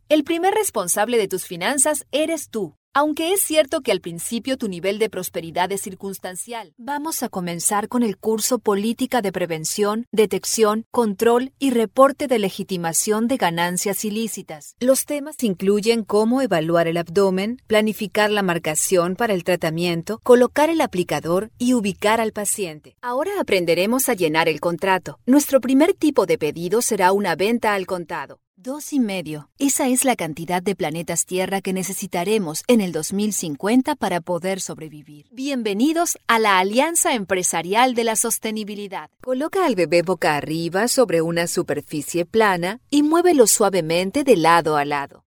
El primer responsable de tus finanzas eres tú. Aunque es cierto que al principio tu nivel de prosperidad es circunstancial, vamos a comenzar con el curso Política de Prevención, Detección, Control y Reporte de Legitimación de Ganancias Ilícitas. Los temas incluyen cómo evaluar el abdomen, planificar la marcación para el tratamiento, colocar el aplicador y ubicar al paciente. Ahora aprenderemos a llenar el contrato. Nuestro primer tipo de pedido será una venta al contado. 2,5. Esa es la cantidad de planetas Tierra que necesitaremos en el 2050 para poder sobrevivir. Bienvenidos a la Alianza Empresarial de la Sostenibilidad. Coloca al bebé boca arriba sobre una superficie plana y muévelo suavemente de lado a lado.